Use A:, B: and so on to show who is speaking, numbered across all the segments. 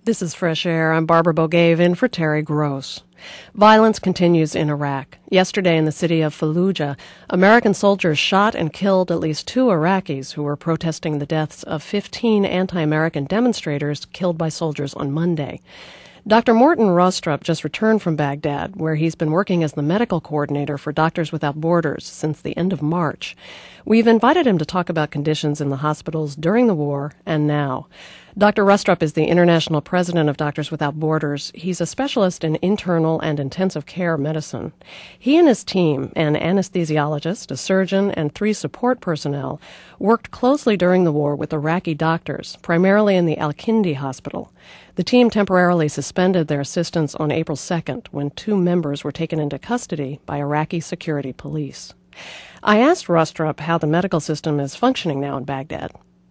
A: This is Fresh Air. I'm Barbara Bogaev in for Terry Gross. Violence continues in Iraq. Yesterday in the city of Fallujah, American soldiers shot and killed at least 2 Iraqis who were protesting the deaths of 15 anti-American demonstrators killed by soldiers on Monday. Dr. Morton Rostrup just returned from Baghdad, where he's been working as the medical coordinator for Doctors Without Borders since the end of March. We've invited him to talk about conditions in the hospitals during the war and now. Dr. Rostrup is the international president of Doctors Without Borders. He's a specialist in internal and intensive care medicine. He and his team, an anesthesiologist, a surgeon, and 3 support personnel, worked closely during the war with Iraqi doctors, primarily in the Al-Kindi hospital. The team temporarily suspended their assistance on April 2nd when 2 members were taken into custody by Iraqi security police. I asked Rostrup how the medical system is functioning now in Baghdad.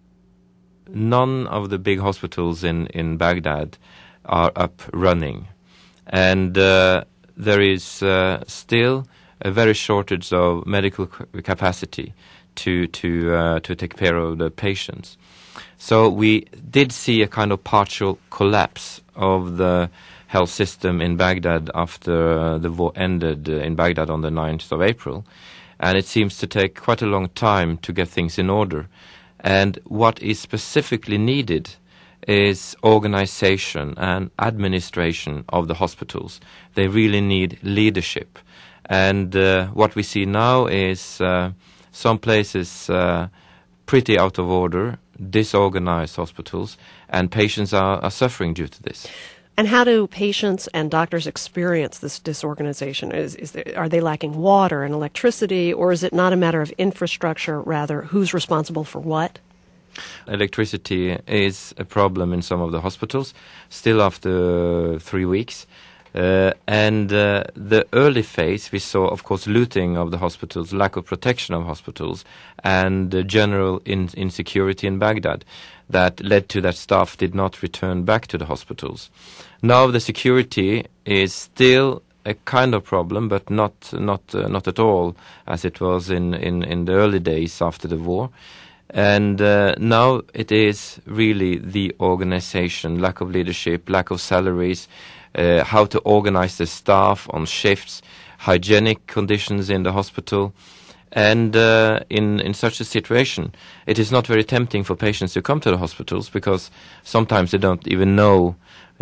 B: None of the big hospitals in Baghdad are up running. And there is still a very shortage of medical capacity to take care of the patients. So we did see a kind of partial collapse of the health system in Baghdad after the war ended in Baghdad on the 9th of April. And it seems to take quite a long time to get things in order. And what is specifically needed is organization and administration of the hospitals. They really need leadership. And what we see now is some places pretty out of order, disorganized hospitals, and patients are suffering due to this.
A: And how do patients and doctors experience this disorganization? Are they lacking water and electricity, or is it not a matter of infrastructure, rather who's responsible for what?
B: Electricity is a problem in some of the hospitals, still after 3 weeks. And the early phase, we saw, of course, looting of the hospitals, lack of protection of hospitals, and general insecurity in Baghdad that led to that staff did not return back to the hospitals. Now the security is still a kind of problem, but not at all as it was in the early days after the war. And now it is really the organization, lack of leadership, lack of salaries, how to organize the staff on shifts, hygienic conditions in the hospital. And in such a situation, it is not very tempting for patients to come to the hospitals because sometimes they don't even know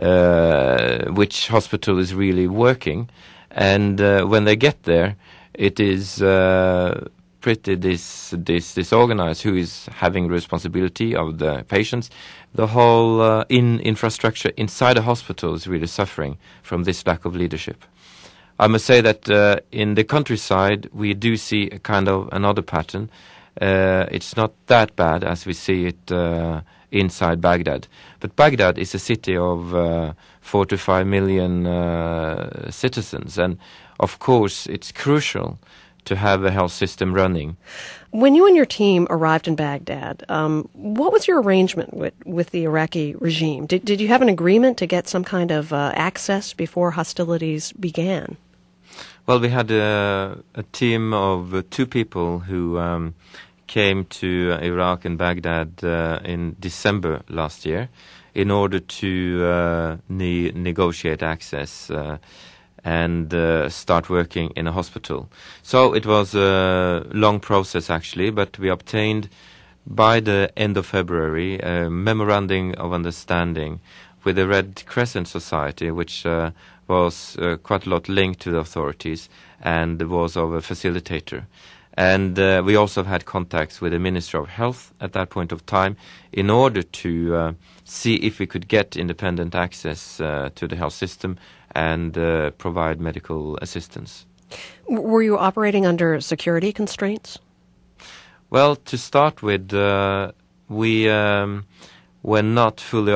B: which hospital is really working. And when they get there, it is pretty disorganized who is having responsibility of the patients. The whole infrastructure inside the hospital is really suffering from this lack of leadership. I must say that in the countryside we do see a kind of another pattern. It's not that bad as we see it inside Baghdad. But Baghdad is a city of 4 to 5 million citizens, and of course it's crucial to have a health system running.
A: When you and your team arrived in Baghdad, what was your arrangement with the Iraqi regime? Did you have an agreement to get some kind of access before hostilities began?
B: Well, we had a team of 2 people who came to Iraq and Baghdad in December last year in order to negotiate access and start working in a hospital. So it was a long process actually, but we obtained by the end of February a memorandum of understanding with the Red Crescent Society, which was quite a lot linked to the authorities and was of a facilitator. And we also had contacts with the Ministry of Health at that point of time in order to see if we could get independent access to the health system and provide medical assistance.
A: Were you operating under security constraints?
B: Well, to start with, we were not fully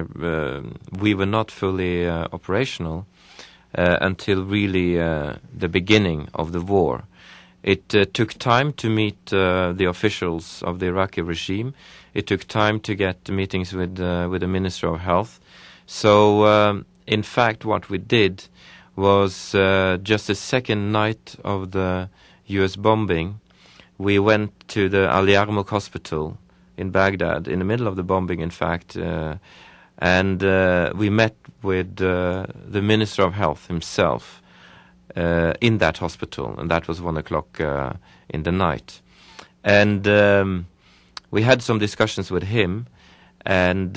B: operational until really the beginning of the war. It took time to meet the officials of the Iraqi regime. It took time to get meetings with the Minister of Health. So, in fact, what we did was just the second night of the U.S. bombing, we went to the Al Yarmouk hospital in Baghdad, in the middle of the bombing, in fact, And we met with the Minister of Health himself in that hospital, and that was 1 o'clock in the night. And we had some discussions with him, and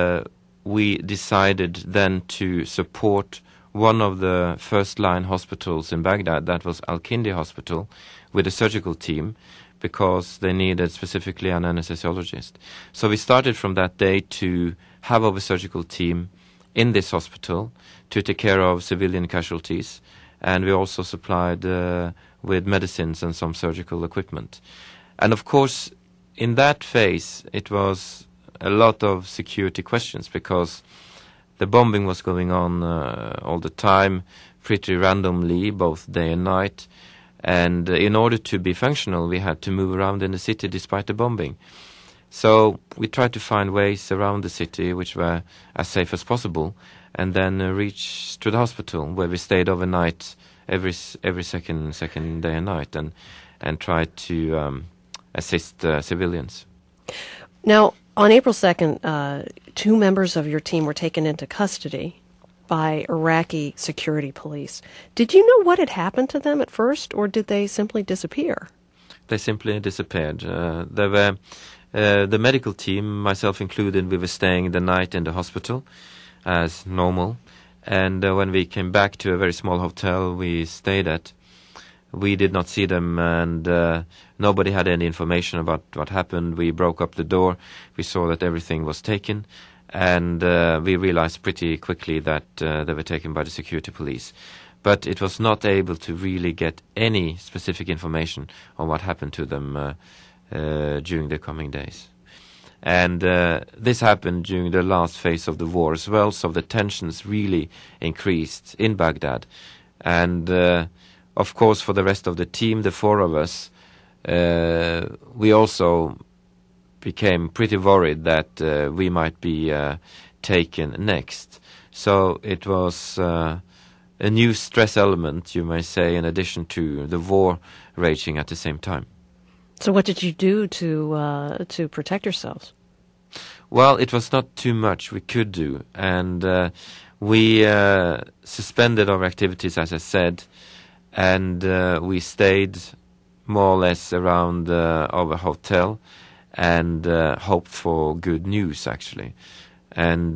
B: we decided then to support one of the first-line hospitals in Baghdad, that was Al-Kindi Hospital, with a surgical team, because they needed specifically an anesthesiologist. So we started from that day to have our surgical team in this hospital to take care of civilian casualties, and we also supplied with medicines and some surgical equipment. And of course, in that phase, it was a lot of security questions, because the bombing was going on all the time, pretty randomly, both day and night. And in order to be functional, we had to move around in the city despite the bombing. So we tried to find ways around the city which were as safe as possible, and then reach to the hospital, where we stayed overnight every second day and night, and tried to assist civilians.
A: Now, on April 2nd, 2 members of your team were taken into custody by Iraqi security police. Did you know what had happened to them at first, or did they simply disappear?
B: They simply disappeared. There were the medical team, myself included, we were staying the night in the hospital as normal. And when we came back to a very small hotel we stayed at, we did not see them, and nobody had any information about what happened. We broke up the door. We saw that everything was taken, and we realized pretty quickly that they were taken by the security police. But it was not able to really get any specific information on what happened to them during the coming days. And this happened during the last phase of the war as well, so the tensions really increased in Baghdad. And of course, for the rest of the team, the 4 of us, we also became pretty worried that we might be taken next. So it was a new stress element, you may say, in addition to the war raging at the same time.
A: So what did you do to protect yourselves?
B: Well, it was not too much we could do, and we suspended our activities, as I said, and we stayed more or less around our hotel and hoped for good news, actually. And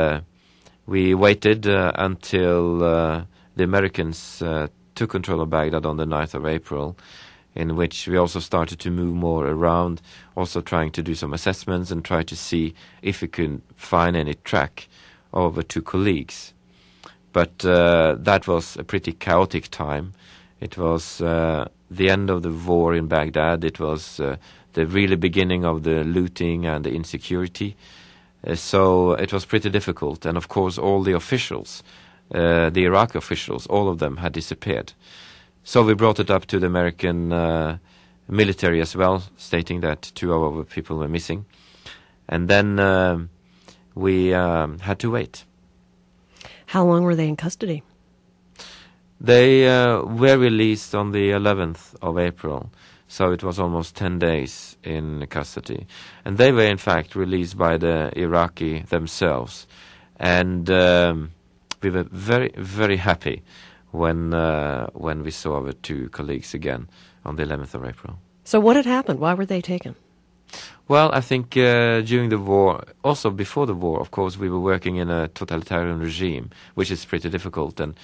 B: we waited until the Americans took control of Baghdad on the 9th of April, in which we also started to move more around, also trying to do some assessments and try to see if we could find any track of our 2 colleagues. But that was a pretty chaotic time. It was the end of the war in Baghdad. It was the really beginning of the looting and the insecurity. So it was pretty difficult. And of course, all the officials, the Iraqi officials, all of them had disappeared. So we brought it up to the American military as well, stating that 2 of our people were missing. And then we had to wait.
A: How long were they in custody?
B: They were released on the 11th of April, so it was almost 10 days in custody. And they were in fact released by the Iraqi themselves. And we were very, very happy when we saw our 2 colleagues again on the 11th of April.
A: So what had happened? Why were they taken?
B: Well, I think during the war, also before the war, of course, we were working in a totalitarian regime, which is pretty difficult, and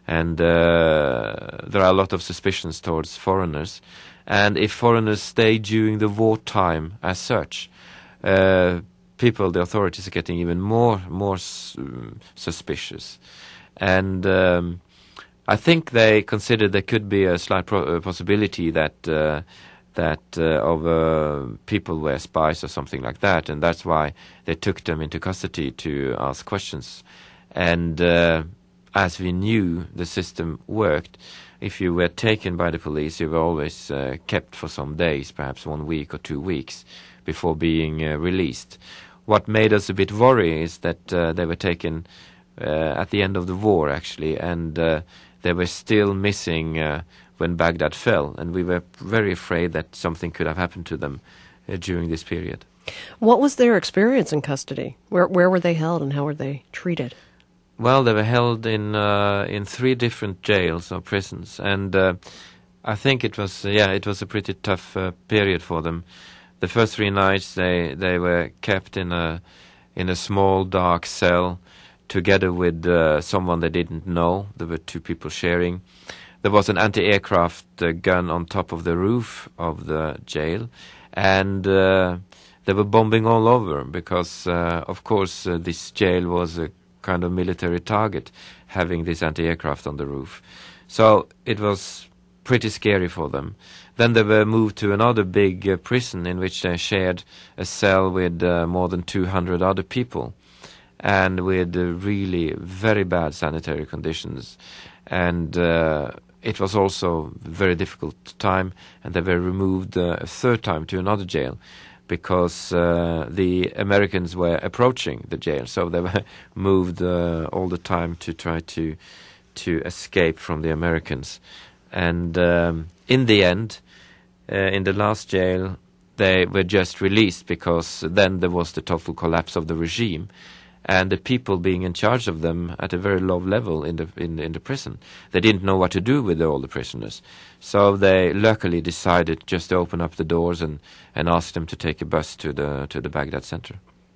B: there are a lot of suspicions towards foreigners. And if foreigners stay during the wartime as such, people, the authorities, are getting even more suspicious. And I think they considered there could be a slight possibility that people were spies or something like that, and that's why they took them into custody to ask questions. And as we knew the system worked, if you were taken by the police, you were always kept for some days, perhaps 1 week or 2 weeks, before being released. What made us a bit worried is that they were taken at the end of the war, actually, and they were still missing when Baghdad fell, and we were very afraid that something could have happened to them during this period.
A: What was their experience in custody? Where were they held and how were they treated?
B: Well, they were held in 3 different jails or prisons, and I think it was a pretty tough period for them. The first 3 nights they were kept in a small dark cell together with someone they didn't know. There were 2 people sharing. There was an anti-aircraft gun on top of the roof of the jail, and they were bombing all over because, of course, this jail was a kind of military target, having this anti-aircraft on the roof. So it was pretty scary for them. Then they were moved to another big prison in which they shared a cell with more than 200 other people, and with really very bad sanitary conditions. And it was also a very difficult time, and they were removed a 3rd time to another jail, because the Americans were approaching the jail, so they were moved all the time to try to escape from the Americans. And in the end, in the last jail, they were just released because then there was the total collapse of the regime, and the people being in charge of them at a very low level in the prison. They didn't know what to do with all the prisoners. So they luckily decided just to open up the doors and ask them to take a bus to the Baghdad center.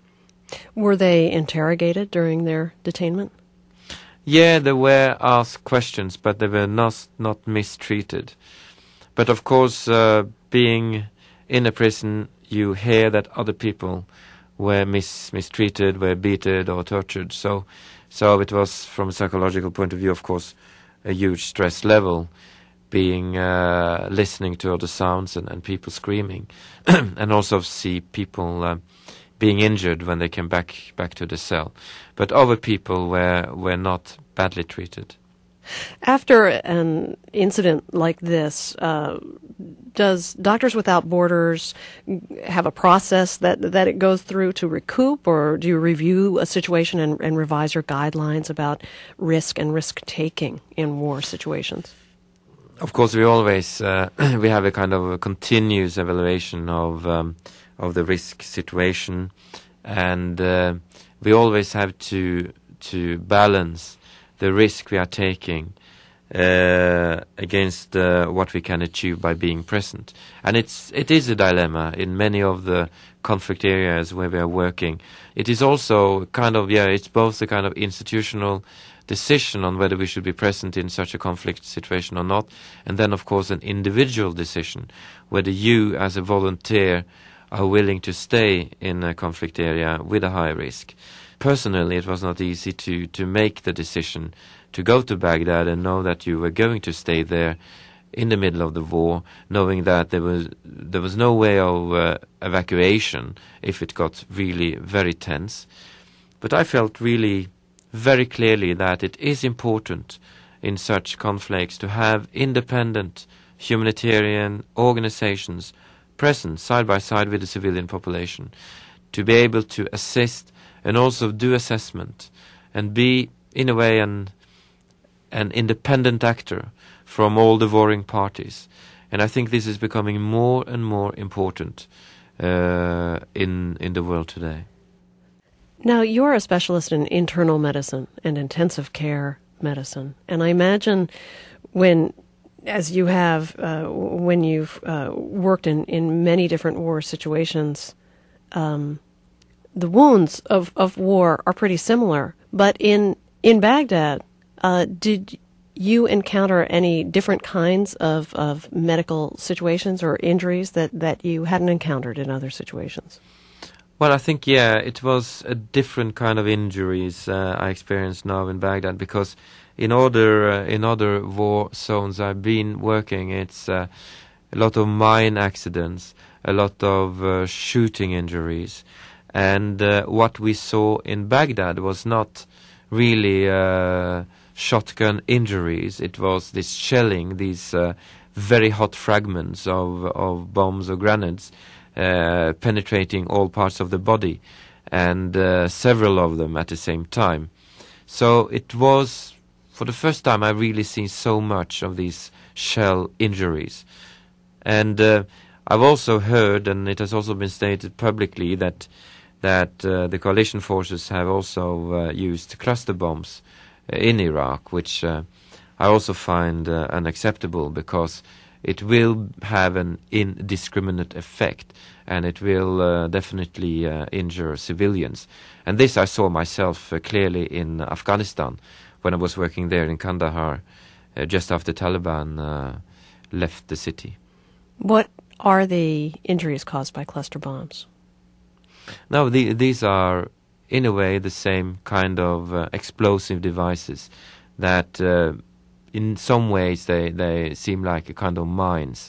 A: Were they interrogated during their detainment?
B: Yeah, they were asked questions, but they were not mistreated. But of course, being in a prison, you hear that other people were mistreated, were beaten or tortured. So it was, from a psychological point of view, of course, a huge stress level, being listening to all the sounds and people screaming, and also see people being injured when they came back to the cell. But other people were not badly treated.
A: After an incident like this, does Doctors Without Borders have a process that it goes through to recoup, or do you review a situation and revise your guidelines about risk and risk-taking in war situations?
B: Of course, we always we have a kind of a continuous evaluation of the risk situation, and we always have to balance the risk we are taking against what we can achieve by being present. And it is a dilemma in many of the conflict areas where we are working. It is also kind of, it's both a kind of institutional decision on whether we should be present in such a conflict situation or not, and then of course an individual decision whether you as a volunteer are willing to stay in a conflict area with a high risk. Personally, it was not easy to make the decision to go to Baghdad and know that you were going to stay there in the middle of the war, knowing that there was no way of evacuation if it got really very tense. But I felt really very clearly that it is important in such conflicts to have independent humanitarian organizations present side by side with the civilian population, to be able to assist and also do assessment and be, in a way, an independent actor from all the warring parties. And I think this is becoming more and more important in the world today.
A: Now, you're a specialist in internal medicine and intensive care medicine, and I imagine when you've worked in many different war situations, the wounds of war are pretty similar. But in Baghdad, did you encounter any different kinds of medical situations or injuries that you hadn't encountered in other situations?
B: Well, I think, it was a different kind of injuries I experienced now in Baghdad, because in other war zones I've been working, it's a lot of mine accidents, a lot of shooting injuries. And what we saw in Baghdad was not really shotgun injuries. It was this shelling, these very hot fragments of bombs or grenades penetrating all parts of the body, and several of them at the same time. So it was, for the first time, I really seen so much of these shell injuries. And I've also heard, and it has also been stated publicly, that the coalition forces have also used cluster bombs in Iraq, which I also find unacceptable, because it will have an indiscriminate effect, and it will definitely injure civilians. And this I saw myself clearly in Afghanistan when I was working there in Kandahar just after Taliban left the city.
A: What are the injuries caused by cluster bombs?
B: Now, these are, in a way, the same kind of explosive devices that in some ways they seem like a kind of mines,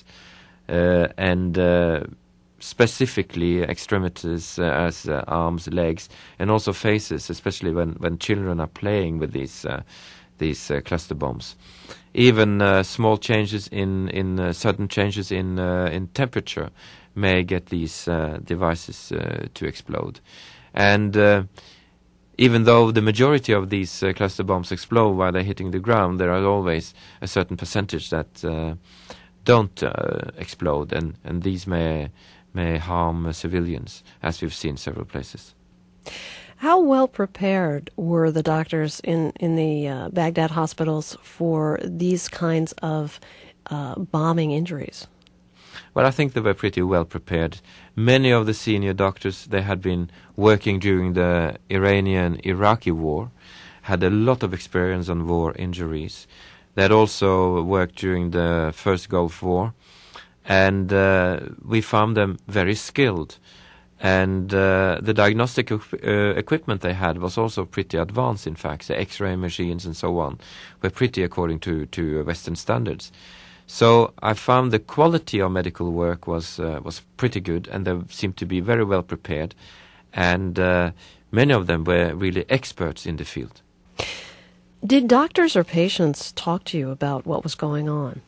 B: and specifically extremities as arms, legs, and also faces, especially when children are playing with these cluster bombs. Even small changes in sudden changes in temperature may get these devices to explode. And even though the majority of these cluster bombs explode while they're hitting the ground, there are always a certain percentage that don't explode, and these may harm civilians, as we've seen several places.
A: How well prepared were the doctors in the Baghdad hospitals for these kinds of bombing injuries?
B: Well, I think they were pretty well prepared. Many of the senior doctors, they had been working during the Iranian-Iraqi war, had a lot of experience on war injuries. They had also worked during the first Gulf War, and we found them very skilled. And the diagnostic equipment they had was also pretty advanced, in fact. The X-ray machines and so on were pretty according to Western standards. So I found the quality of medical work was pretty good, and they seemed to be very well prepared. And many of them were really experts in the field.
A: Did doctors or patients talk to you about what was going on?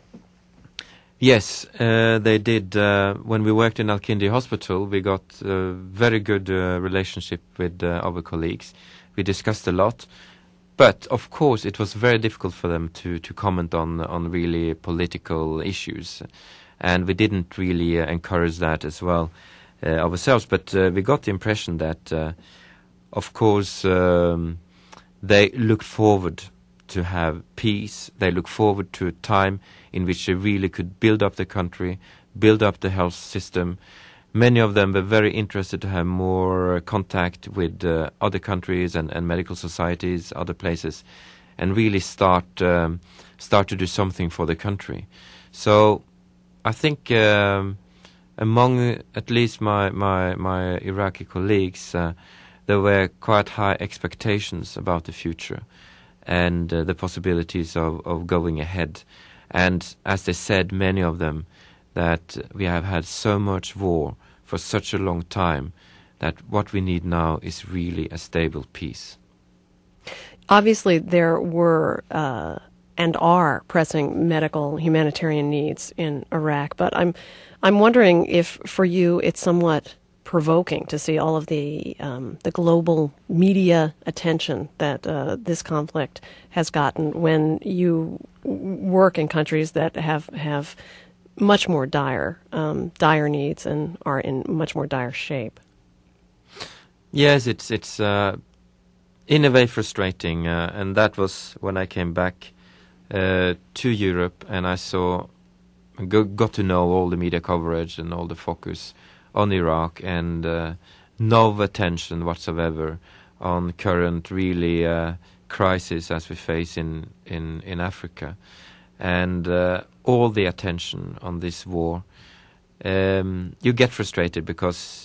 B: Yes, they did. When we worked in Al-Kindi Hospital, we got a very good relationship with our colleagues. We discussed a lot. But, of course, it was very difficult for them to comment on really political issues. And we didn't really encourage that as well ourselves. But we got the impression that, of course, they looked forward to have peace. They look forward to a time in which they really could build up the country, build up the health system. Many of them were very interested to have more contact with other countries and medical societies, other places, and really start to do something for the country. So I think among at least my Iraqi colleagues, there were quite high expectations about the future and the possibilities of going ahead. And as they said, many of them, that we have had so much war for such a long time that what we need now is really a stable peace.
A: Obviously, there were and are pressing medical humanitarian needs in Iraq, but I'm wondering if for you it's somewhat provoking to see all of the global media attention that this conflict has gotten when you work in countries that have much more dire needs and are in much more dire shape.
B: Yes, it's in a way frustrating, and that was when I came back to Europe and I got to know all the media coverage and all the focus on Iraq, and no attention whatsoever on current really crisis as we face in Africa, and all the attention on this war. You get frustrated because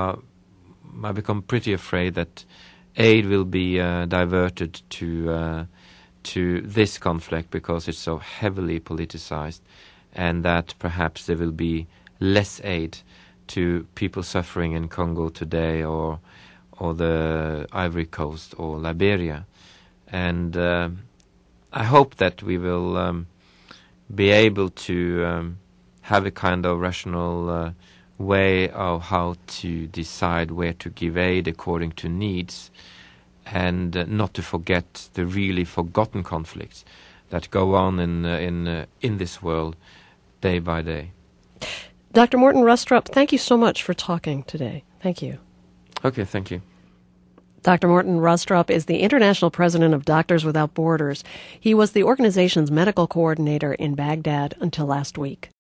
B: I become pretty afraid that aid will be diverted to this conflict because it's so heavily politicized, and that perhaps there will be less aid to people suffering in Congo today, or the Ivory Coast or Liberia. And I hope that we will be able to have a kind of rational way of how to decide where to give aid according to needs, and not to forget the really forgotten conflicts that go on in this world day by day.
A: Dr. Morten Rustrup, thank you so much for talking today. Thank you.
B: Okay, thank you.
A: Dr. Morten Rustrup is the international president of Doctors Without Borders. He was the organization's medical coordinator in Baghdad until last week.